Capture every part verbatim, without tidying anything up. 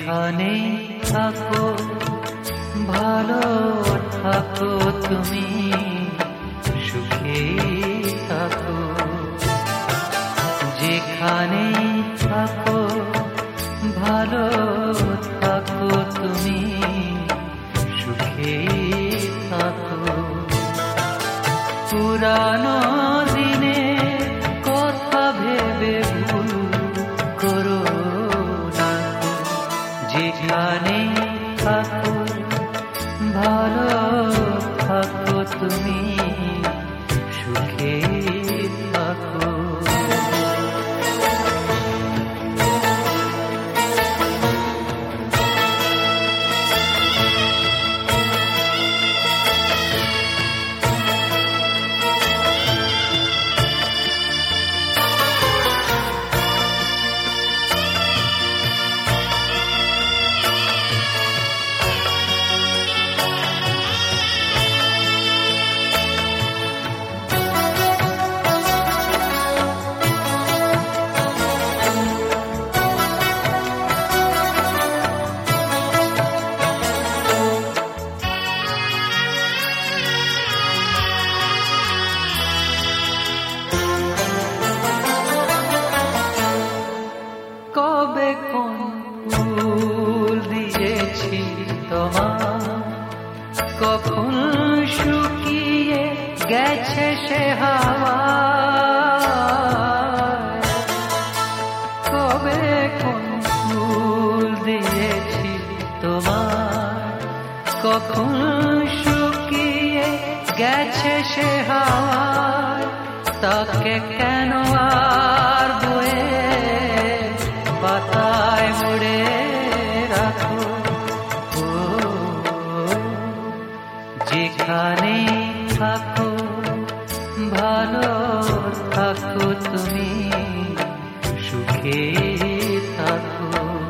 যেখানে থাকো ভালো থাকো, তুমি সুখে থাকো। যেখানে থাকো ভালো থাকো, তুমি সুখে থাকো। পুরানো দিনে কথা ভেবে ভুল করো না। যেখানে থাকো ভালো থাকো, তুমি সুখে থাকো। কবে কোন ফুল দিয়েছি তোমার, কখন শুকিয়ে গেছে সে হাওয়া। কবে কোন ফুল দিয়েছি তোমার, কখন শুকিয়ে গেছে সে হাওয়া। তাকে কেন আর বয়ে পাতায় মুড়ে রাখো। ও যেখানে থাকো ভালো থাকো, তুমি সুখে থাকো।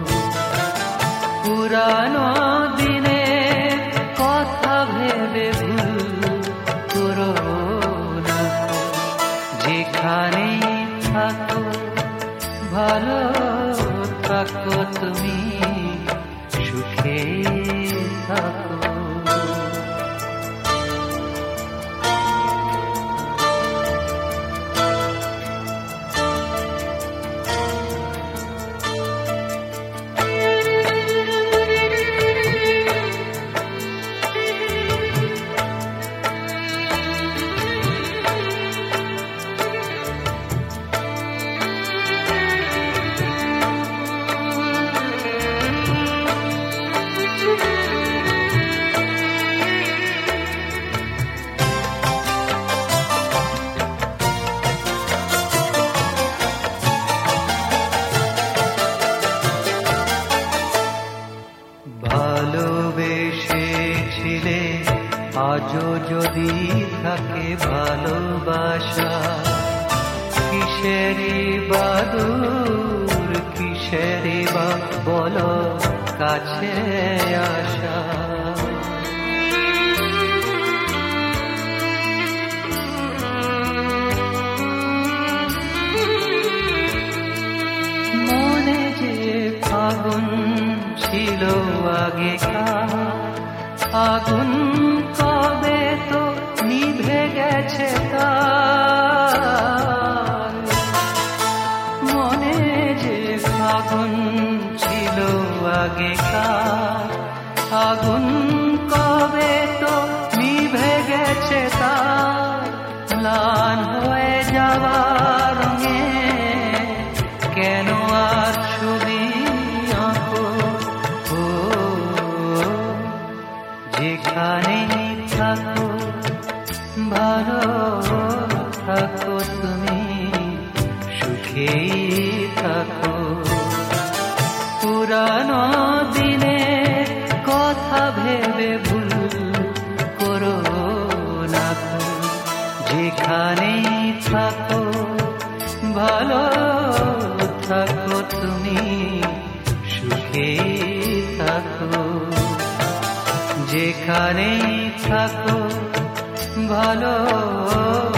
পুরানো দিনে কথা ভেবে ভুল করো না। যেখানে থাকো ভালো থাকো, তুমি সুখে থাকো। ভালোবেসেছিলে আজও যদি থাকে ভালোবাসা, কিসেরি বাদুর কিসেরি বা বলো কাছে আসা। মনে যে আগুন ছিল আগেকার, আগুন কবে তো নিভে গেছে তার। মনে যে আগুন ছিল আগেকার, আগুন কবে তো নিভে গেছে তার। ম্লান হয়ে যাওয়ার রঙে কেন আর ছবি আঁকো। ও যেখানে থাকো ভালো থাকো, তুমি সুখে থাকো। পুরানো দিনে কথা ভেবে ভুল করো না। যেখানে থাকো ভালো থাকো, তুমি সুখে থাকো। যেখানে থাকো ভালো